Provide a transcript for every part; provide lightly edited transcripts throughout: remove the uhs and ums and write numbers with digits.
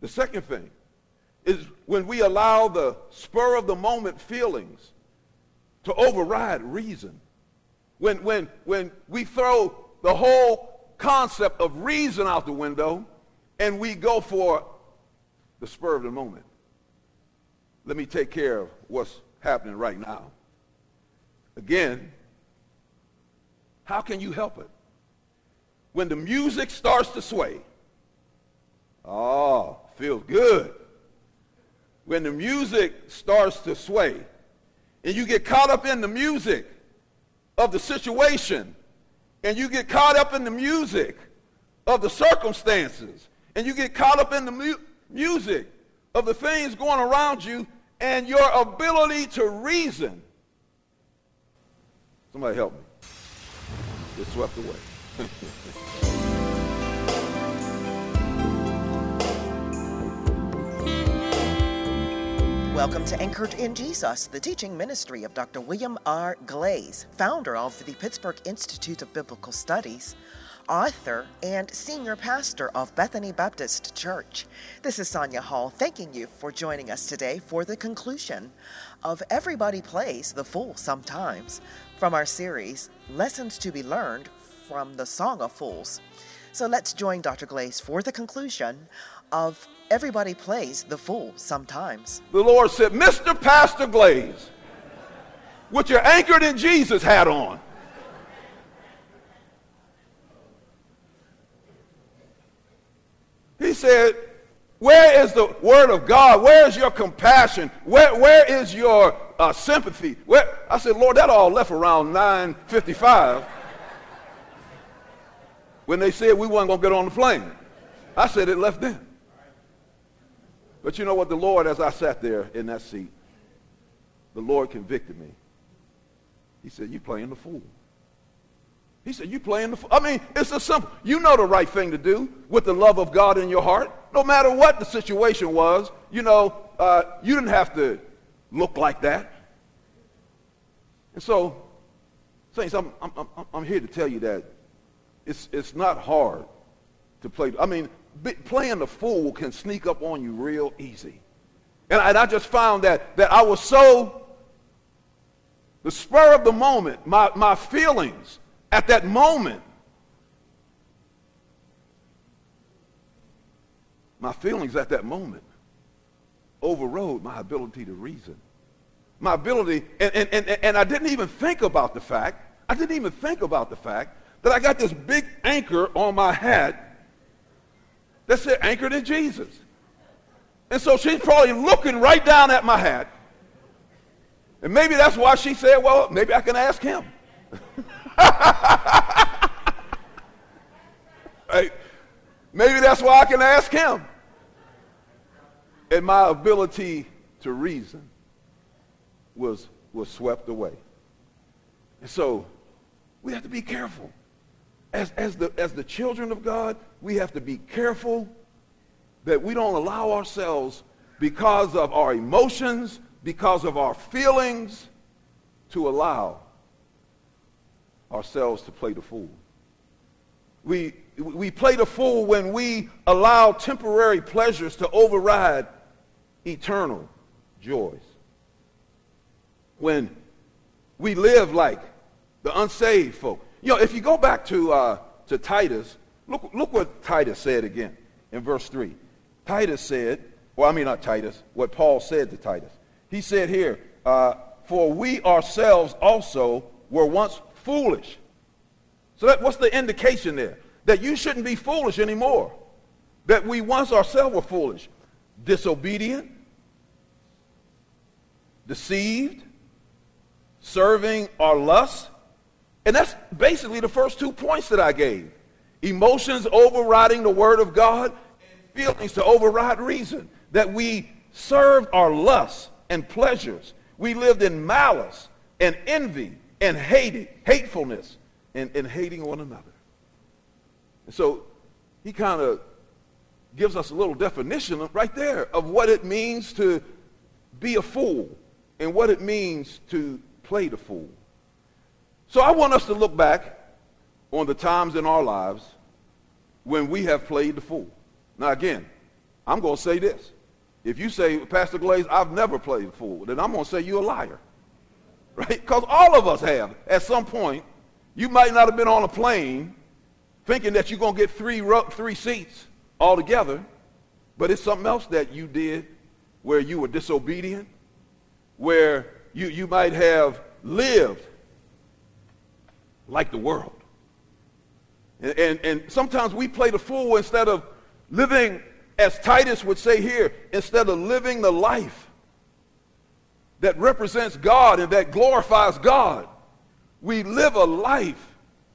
The second thing is when we allow the spur of the moment feelings to override reason. When we throw the whole concept of reason out the window and we go for the spur of the moment. Let me take care of what's happening right now. Again, how can you help it? When the music starts to sway, oh, feels good. When the music starts to sway and you get caught up in the music of the situation and you get caught up in the music of the circumstances and you get caught up in the music of the things going around you and your ability to reason. Somebody help me. Get swept away. Welcome to Anchored in Jesus, the teaching ministry of Dr. William R. Glaze, founder of the Pittsburgh Institute of Biblical Studies, author and senior pastor of Bethany Baptist Church. This is Sonia Hall, thanking you for joining us today for the conclusion of Everybody Plays the Fool Sometimes, from our series, Lessons to be Learned from the Song of Fools. So let's join Dr. Glaze for the conclusion of Everybody Plays the Fool Sometimes. The Lord said, Mr. Pastor Glaze, with your Anchored in Jesus hat on, he said, where is the word of God? Where is your compassion? Where is your sympathy? I said, Lord, that all left around 9:55 when they said we weren't going to get on the plane. I said it left then. But you know what? The Lord, as I sat there in that seat, the Lord convicted me. He said, you playing the fool. He said, you playing the fool. I mean, it's a simple. You know the right thing to do with the love of God in your heart. No matter what the situation was, you didn't have to look like that. And so, saints, I'm here to tell you that it's not hard to play. I mean, playing the fool can sneak up on you real easy. And I just found that I was so, the spur of the moment, my feelings at that moment, overrode my ability to reason. My ability, and I didn't even think about the fact that I got this big anchor on my hat that said Anchored in Jesus. And so she's probably looking right down at my hat. And maybe that's why she said, well, maybe I can ask him. Right? Maybe that's why I can ask him. And my ability to reason was swept away. And so we have to be careful. As the children of God, we have to be careful that we don't allow ourselves, because of our emotions, because of our feelings, to allow ourselves to play the fool. We play the fool when we allow temporary pleasures to override eternal joys. When we live like the unsaved folk. You know, if you go back to Titus, look what Titus said again in verse 3. Titus said, what Paul said to Titus. He said here, for we ourselves also were once foolish. So what's the indication there? That you shouldn't be foolish anymore. That we once ourselves were foolish. Disobedient, deceived, serving our lusts. And that's basically the first 2 points that I gave. Emotions overriding the word of God, and feelings to override reason. That we served our lusts and pleasures. We lived in malice and envy and hatefulness and hating one another. And so he kind of gives us a little definition right there of what it means to be a fool and what it means to play the fool. So I want us to look back on the times in our lives when we have played the fool. Now again, I'm going to say this. If you say, Pastor Glaze, I've never played the fool, then I'm going to say you're a liar. Right? Because all of us have. At some point, you might not have been on a plane thinking that you're going to get three seats all together, but it's something else that you did where you were disobedient, where you might have lived like the world. And sometimes we play the fool instead of living, as Titus would say here, instead of living the life that represents God and that glorifies God. We live a life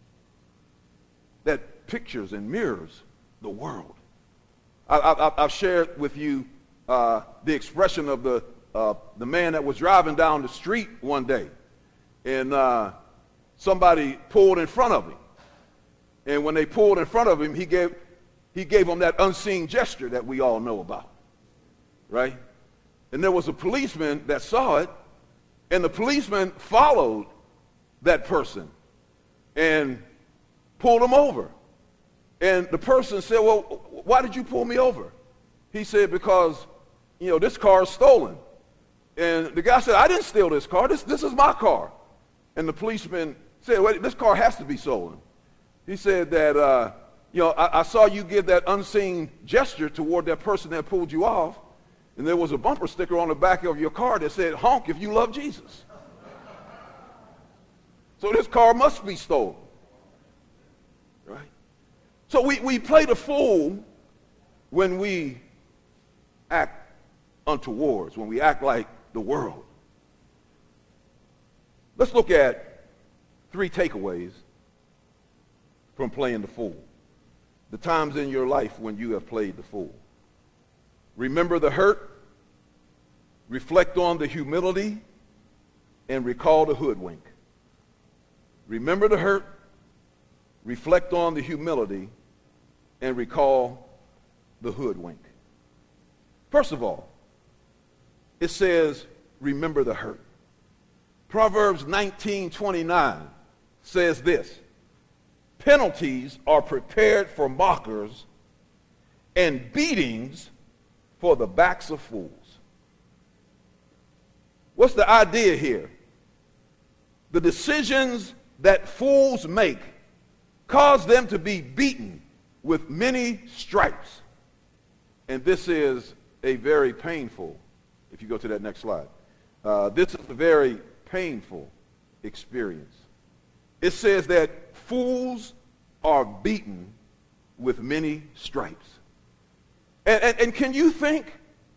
that pictures and mirrors the world. I've shared with you the expression of the man that was driving down the street one day, and somebody pulled in front of him. And when they pulled in front of him, he gave them that unseen gesture that we all know about, right? And there was a policeman that saw it, and the policeman followed that person and pulled him over. And the person said, well, why did you pull me over? He said, because, this car is stolen. And the guy said, I didn't steal this car. This is my car. And the policeman said, wait, this car has to be stolen. He said that, I saw you give that unseen gesture toward that person that pulled you off, and there was a bumper sticker on the back of your car that said, honk if you love Jesus. So this car must be stolen, right? So we play the fool when we act untowards, when we act like the world. Let's look at 3 takeaways from playing the fool. The times in your life when you have played the fool. Remember the hurt, reflect on the humility, and recall the hoodwink. Remember the hurt, reflect on the humility, and recall the hoodwink. First of all, it says, remember the hurt. Proverbs 19:29 says this, penalties are prepared for mockers and beatings for the backs of fools. What's the idea here? The decisions that fools make cause them to be beaten with many stripes. And this is a very painful, if you go to that next slide, this is a very painful experience. It says that fools are beaten with many stripes. And can you think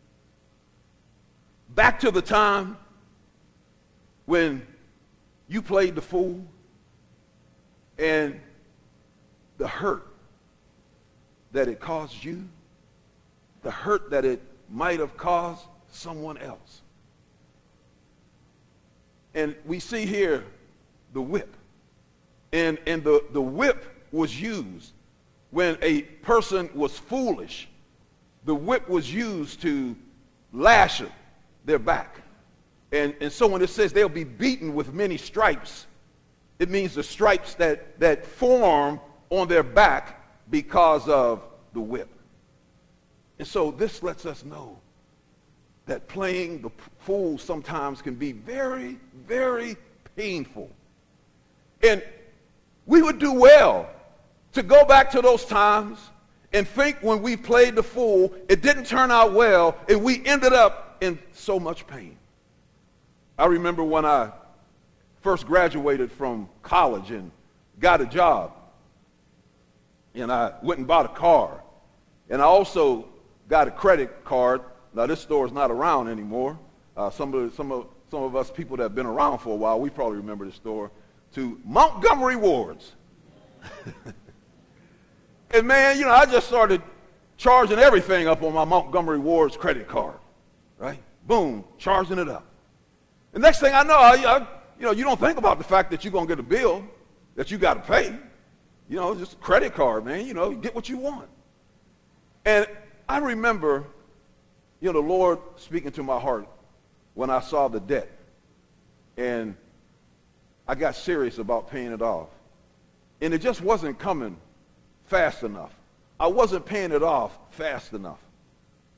back to the time when you played the fool and the hurt that it caused you, the hurt that it might have caused someone else? And we see here the whip. And the whip was used when a person was foolish. The whip was used to lash their back. And so when it says they'll be beaten with many stripes, it means the stripes that form on their back because of the whip. And so this lets us know that playing the fool sometimes can be very, very painful. And we would do well to go back to those times and think when we played the fool, it didn't turn out well, and we ended up in so much pain. I remember when I first graduated from college and got a job, and I went and bought a car, and I also got a credit card. Now this store is not around anymore. Some of us people that have been around for a while, we probably remember the store, to Montgomery Wards. And man, I just started charging everything up on my Montgomery Wards credit card, right? Boom, charging it up. The next thing I know, you don't think about the fact that you're going to get a bill that you got to pay. Just a credit card, man. You get what you want. And I remember, the Lord speaking to my heart when I saw the debt. And I got serious about paying it off. And it just wasn't coming fast enough. I wasn't paying it off fast enough.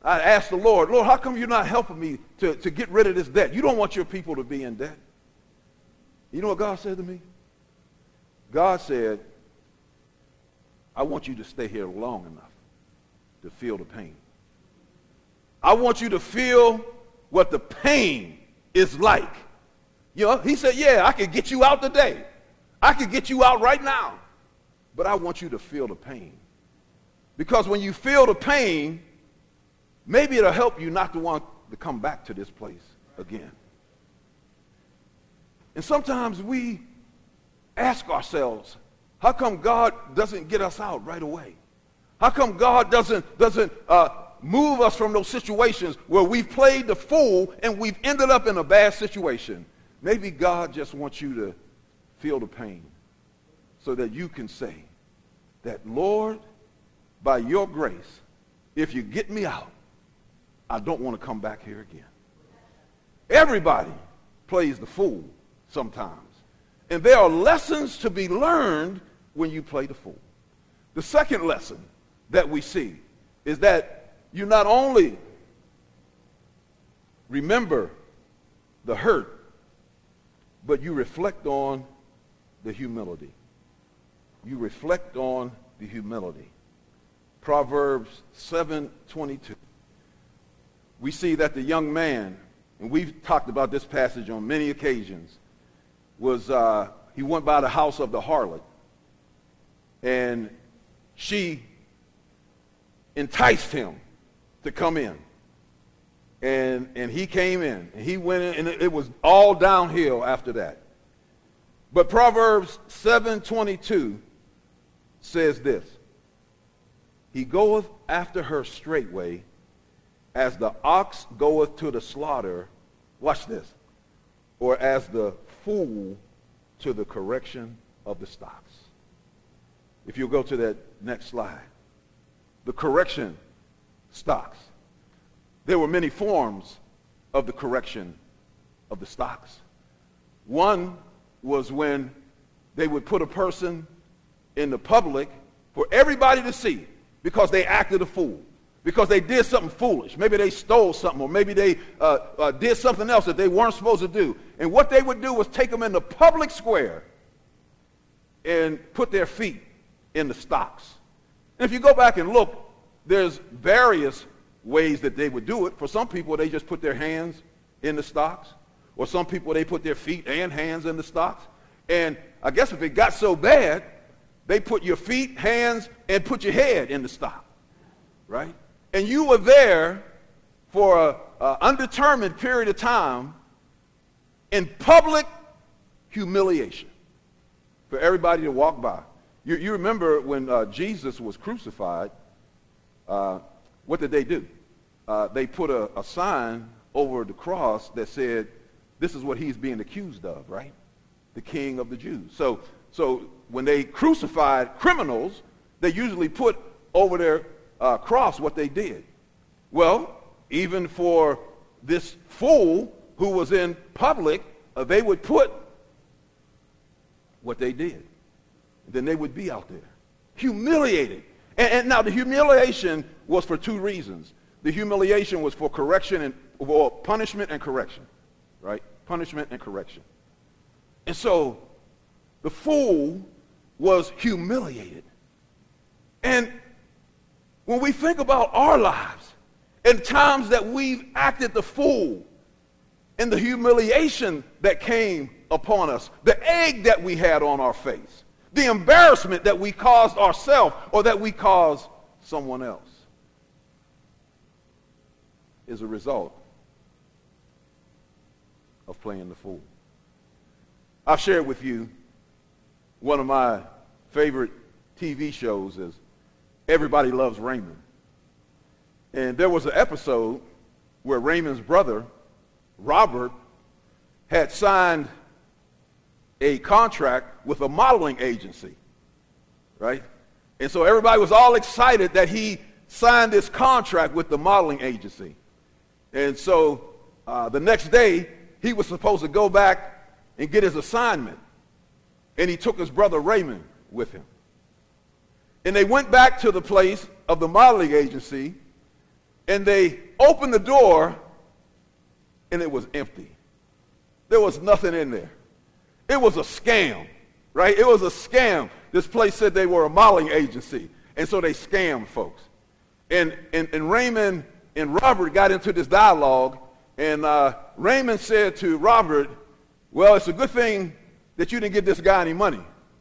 I asked the Lord, Lord, how come you're not helping me to get rid of this debt? You don't want your people to be in debt. You know what God said to me? God said, I want you to stay here long enough to feel the pain. I want you to feel what the pain is like. You know, he said, yeah, I could get you out today. I could get you out right now. But I want you to feel the pain. Because when you feel the pain, maybe it'll help you not to want to come back to this place again. And sometimes we ask ourselves, how come God doesn't get us out right away? How come God doesn't move us from those situations where we've played the fool and we've ended up in a bad situation? Maybe God just wants you to feel the pain so that you can say that, Lord, by your grace, if you get me out, I don't want to come back here again. Everybody plays the fool sometimes. And there are lessons to be learned when you play the fool. The second lesson that we see is that you not only remember the hurt, but you reflect on the humility. You reflect on the humility. Proverbs 7:22. We see that the young man, and we've talked about this passage on many occasions, he went by the house of the harlot, and she enticed him to come in. And he came in, and he went in, and it was all downhill after that. But Proverbs 7:22 says this: he goeth after her straightway, as the ox goeth to the slaughter, watch this, or as the fool to the correction of the stocks. If you'll go to that next slide. The correction stocks. There were many forms of the correction of the stocks. One was when they would put a person in the public for everybody to see because they acted a fool, because they did something foolish. Maybe they stole something, or maybe they did something else that they weren't supposed to do. And what they would do was take them in the public square and put their feet in the stocks. And if you go back and look, there's various ways that they would do it. For some people, they just put their hands in the stocks. Or some people, they put their feet and hands in the stocks. And I guess if it got so bad, they put your feet, hands, and put your head in the stock, right? And you were there for an undetermined period of time in public humiliation for everybody to walk by. You remember when Jesus was crucified, what did they do? They put a sign over the cross that said, this is what he's being accused of, right? The King of the Jews. So when they crucified criminals, they usually put over their cross what they did. Well, even for this fool who was in public, they would put what they did. Then they would be out there, humiliated. And now the humiliation was for two reasons. The humiliation was for correction and or punishment and correction, right? Punishment and correction. And so the fool was humiliated. And when we think about our lives and times that we've acted the fool and the humiliation that came upon us, the egg that we had on our face, the embarrassment that we caused ourselves or that we caused someone else, is a result of playing the fool. I've shared with you one of my favorite TV shows is Everybody Loves Raymond. And there was an episode where Raymond's brother, Robert, had signed a contract with a modeling agency, right? And so everybody was all excited that he signed this contract with the modeling agency. And so the next day, he was supposed to go back and get his assignment. And he took his brother Raymond with him. And they went back to the place of the modeling agency, And they opened the door, and it was empty. There was nothing in there. It was a scam, right? It was a scam. This place said they were a modeling agency, and so they scammed folks. And Raymond and Robert got into this dialogue, and Raymond said to Robert, well, it's a good thing that you didn't give this guy any money.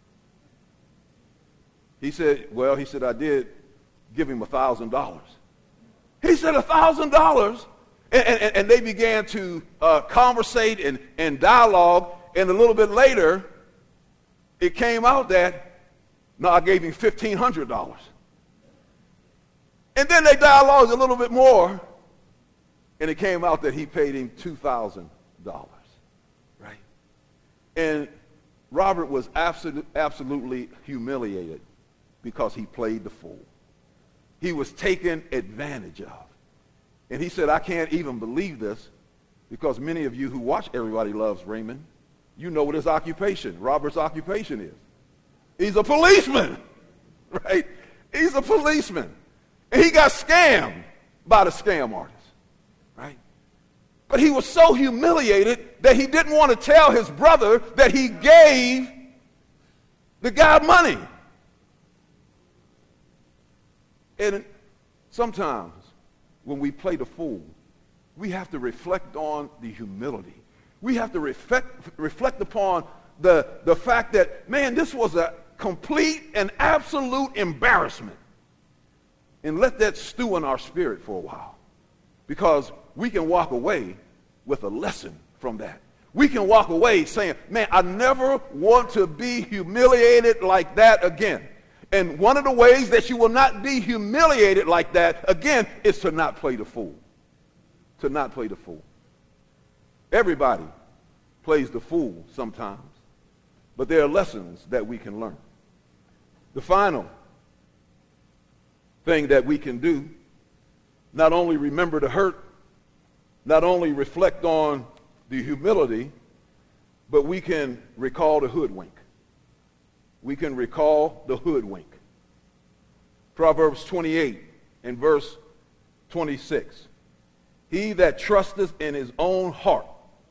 He said, I did give him $1,000. He said, $1,000? And they began to conversate and dialogue, and a little bit later, it came out that, no, I gave him $1,500. And then they dialogued a little bit more, and it came out that he paid him $2,000, right? And Robert was absolutely humiliated because he played the fool. He was taken advantage of. And he said, I can't even believe this, because many of you who watch Everybody Loves Raymond, you know what his occupation, Robert's occupation is. He's a policeman, right? He's a policeman. And he got scammed by the scam artist, right? But he was so humiliated that he didn't want to tell his brother that he gave the guy money. And sometimes when we play the fool, we have to reflect on the humility. We have to reflect upon the fact that, man, this was a complete and absolute embarrassment. And let that stew in our spirit for a while, because we can walk away with a lesson from that. We can walk away saying, man, I never want to be humiliated like that again. And one of the ways that you will not be humiliated like that again is to not play the fool. To not play the fool. Everybody plays the fool sometimes, but there are lessons that we can learn. The final thing that we can do, not only remember the hurt, not only reflect on the humility, but we can recall the hoodwink. We can recall the hoodwink. Proverbs 28 and verse 26. He that trusteth in his own heart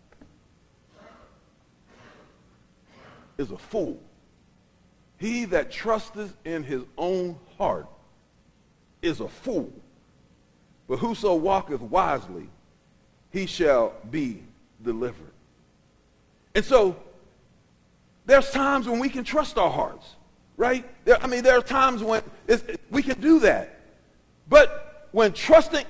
is a fool. He that trusteth in his own heart is a fool. But whoso walketh wisely, he shall be delivered. And so, there's times when we can trust our hearts, right? There are times when we can do that. But when trusting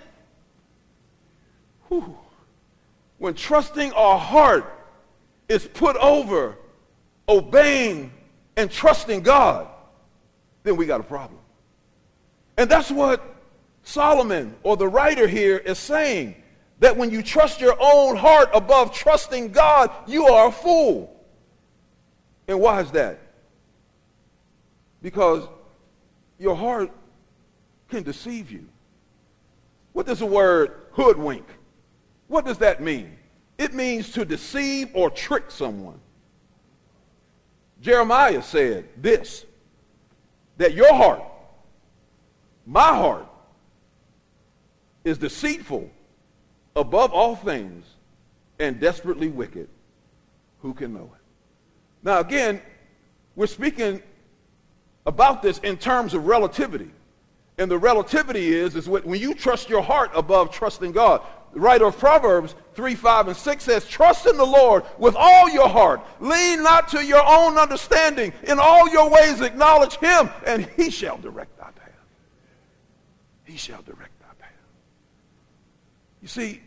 our heart is put over obeying and trusting God, then we got a problem. And that's what Solomon, or the writer here, is saying, that when you trust your own heart above trusting God, you are a fool. And why is that? Because your heart can deceive you. What does the word hoodwink? What does that mean? It means to deceive or trick someone. Jeremiah said this, that your heart, my heart, is deceitful above all things and desperately wicked. Who can know it? Now again, we're speaking about this in terms of relativity. And the relativity is when you trust your heart above trusting God. The writer of Proverbs 3, 5, and 6 says, trust in the Lord with all your heart. Lean not to your own understanding. In all your ways acknowledge him, and he shall direct thy path. He shall direct thy path. You see,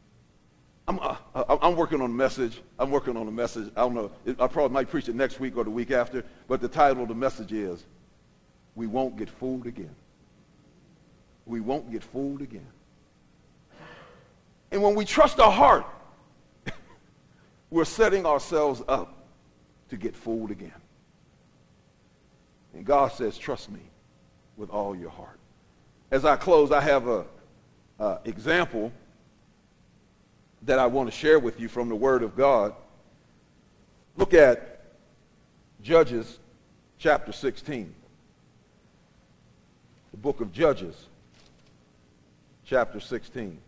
I'm working on a message. I don't know. I probably might preach it next week or the week after. But the title of the message is, we won't get fooled again. We won't get fooled again. And when we trust our heart, we're setting ourselves up to get fooled again. And God says, trust me with all your heart. As I close, I have an example that I want to share with you from the Word of God. Look at Judges chapter 16. The book of Judges chapter 16.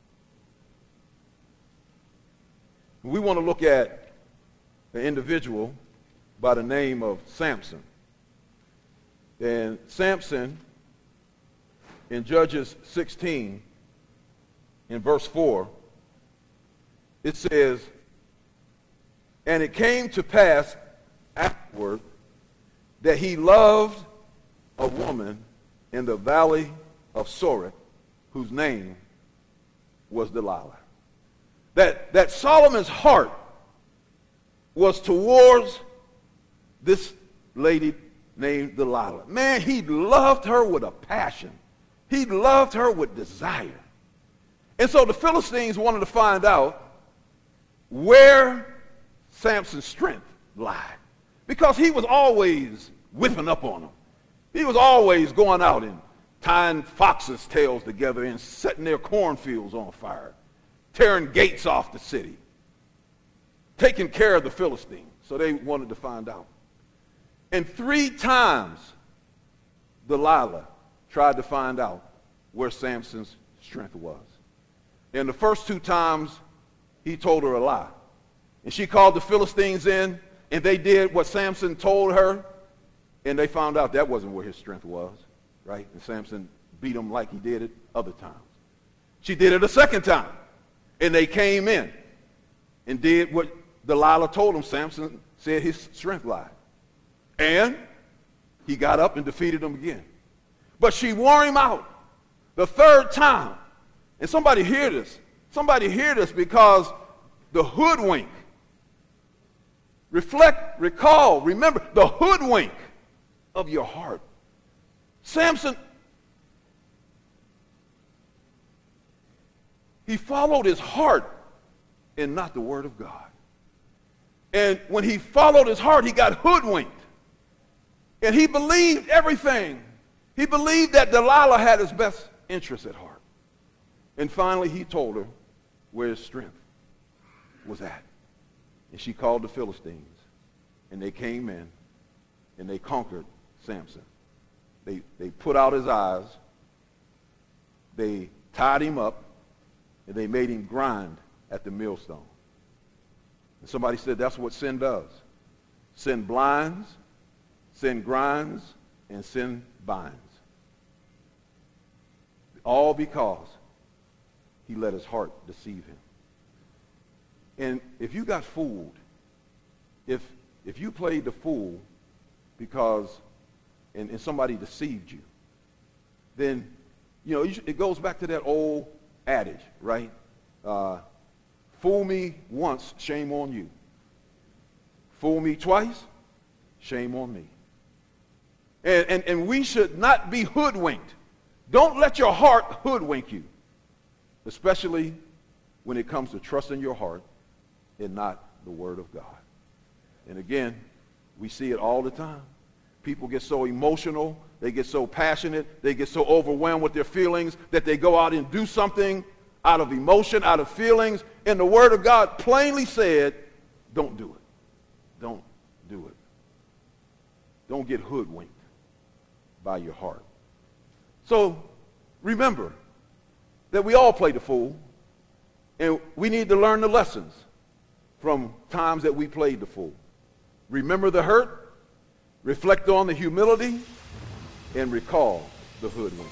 We want to look at an individual by the name of Samson. And Samson, in Judges 16, in verse 4, it says, "And it came to pass afterward that he loved a woman in the valley of Sorek, whose name was Delilah." That Solomon's heart was towards this lady named Delilah. Man, he loved her with a passion. He loved her with desire. And so the Philistines wanted to find out where Samson's strength lied, because he was always whipping up on them. He was always going out and tying foxes' tails together and setting their cornfields on fire, tearing gates off the city, taking care of the Philistines. So they wanted to find out. And 3 times Delilah tried to find out where Samson's strength was. And the first 2 times he told her a lie. And she called the Philistines in, and they did what Samson told her, and they found out that wasn't where his strength was, right? And Samson beat him like he did it other times. She did it a second time, and they came in and did what Delilah told him. Samson said his strength lied. And he got up and defeated them again. But she wore him out the 3rd time. And somebody hear this. Somebody hear this, because the hoodwink, reflect, recall, remember, the hoodwink of your heart. Samson, he followed his heart and not the word of God. And when he followed his heart, he got hoodwinked. And he believed everything. He believed that Delilah had his best interests at heart. And finally, he told her where his strength was at. And she called the Philistines. And they came in, and they conquered Samson. They put out his eyes. They tied him up, and they made him grind at the millstone. And somebody said that's what sin does. Sin blinds, sin grinds, and sin binds. All because he let his heart deceive him. And if you got fooled, if you played the fool because and somebody deceived you, then it goes back to that old adage, right? Fool me once, shame on you. Fool me twice, shame on me. And we should not be hoodwinked. Don't let your heart hoodwink you, especially when it comes to trusting your heart and not the word of God. And again, we see it all the time. People get so emotional, they get so passionate, they get so overwhelmed with their feelings that they go out and do something out of emotion, out of feelings. And the word of God plainly said, don't do it. Don't do it. Don't get hoodwinked by your heart. So remember that we all play the fool, and we need to learn the lessons from times that we played the fool. Remember the hurt, reflect on the humility, and recall the hoodwink.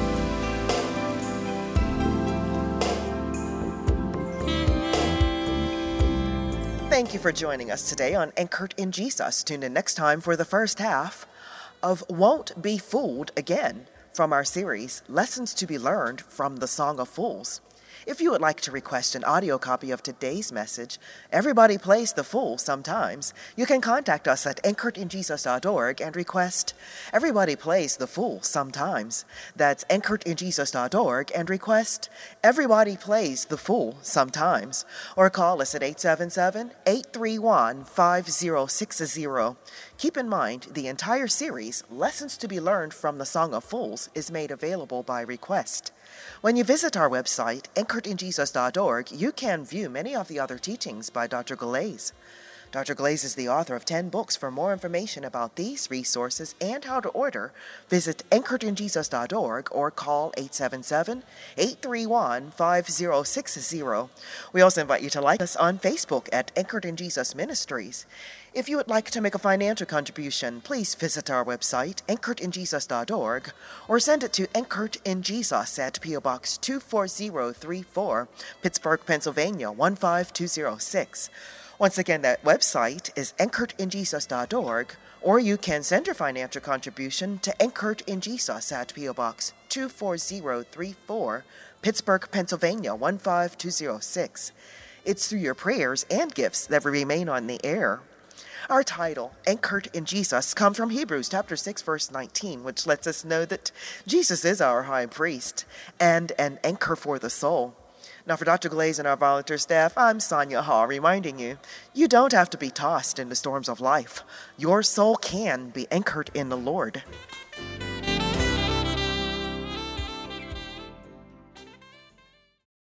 Thank you for joining us today on Anchored in Jesus. Tune in next time for the first half of Won't Be Fooled Again from our series, Lessons to be Learned from the Song of Fools. If you would like to request an audio copy of today's message, Everybody Plays the Fool Sometimes, you can contact us at anchoredinjesus.org and request Everybody Plays the Fool Sometimes. That's anchoredinjesus.org and request Everybody Plays the Fool Sometimes. Or call us at 877-831-5060. Keep in mind, the entire series, Lessons to be Learned from the Song of Fools, is made available by request. When you visit our website, anchoredinjesus.org, you can view many of the other teachings by Dr. Glaze. Dr. Glaze is the author of 10 books. For more information about these resources and how to order, visit anchoredinjesus.org or call 877-831-5060. We also invite you to like us on Facebook at Anchored in Jesus Ministries. If you would like to make a financial contribution, please visit our website, anchoredinjesus.org, or send it to Anchored in Jesus at P.O. Box 24034, Pittsburgh, Pennsylvania 15206. Once again, that website is anchoredinjesus.org, or you can send your financial contribution to Anchored in Jesus at P.O. Box 24034, Pittsburgh, Pennsylvania 15206. It's through your prayers and gifts that we remain on the air. Our title, Anchored in Jesus, comes from Hebrews chapter 6, verse 19, which lets us know that Jesus is our high priest and an anchor for the soul. Now, for Dr. Glaze and our volunteer staff, I'm Sonia Hall, reminding you, you don't have to be tossed in the storms of life. Your soul can be anchored in the Lord.